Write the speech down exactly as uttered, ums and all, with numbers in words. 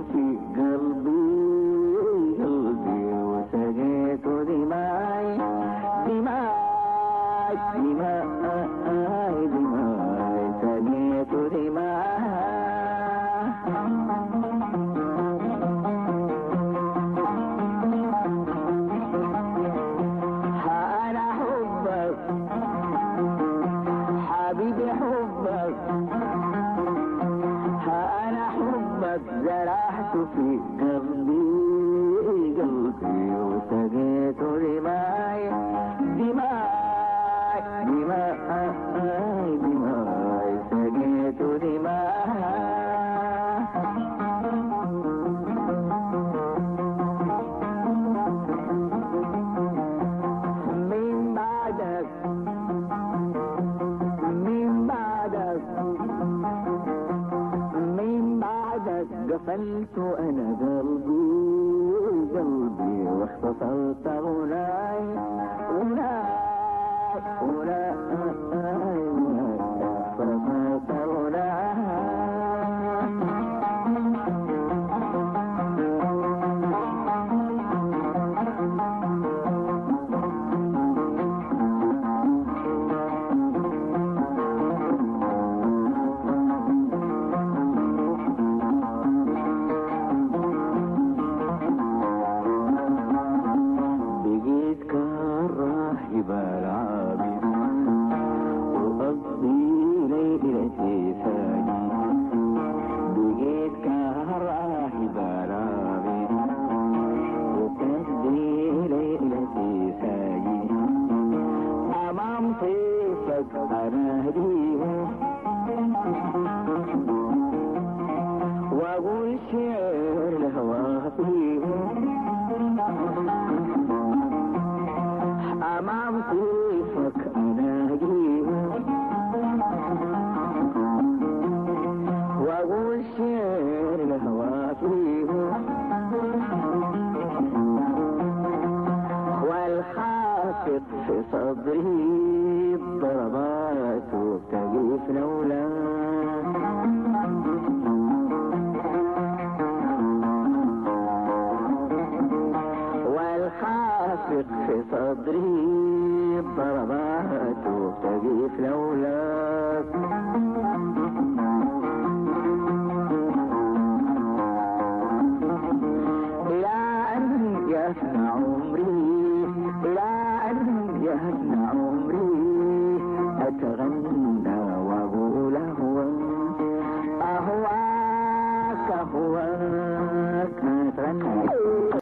في قلبي قلبي وسقيت دماي دماي دماي دماي سقيت دماي. أنا حبك حبيبي حبك أنا حبك زرعت في قلبي قلبي وسقيت دماي دماي دماي دماي سقيت دماي. من بعدك من بعدك من بعدك قفلت انا قلبي قلبي واختصرت غناي غناي غناي واختصرت غناي. بقيت كالراهب العابد وقضي ليلتي ساجد. بقيت كالراهب العابد وقضي ليلتي ساجد. أمام طيفك أناديه وأقول شعر الهوى فيه. أمام طيفك أناديه وأقول شعر الهوى فيه. والخافق في صدري الضربات تقف لولا. والخافق في صدري الضربات تقف لولاك. إلى أن يفنى عمري إلى أن يفنى عمري أتغنى وأقول أهواك أهواك أهواك أتغنى.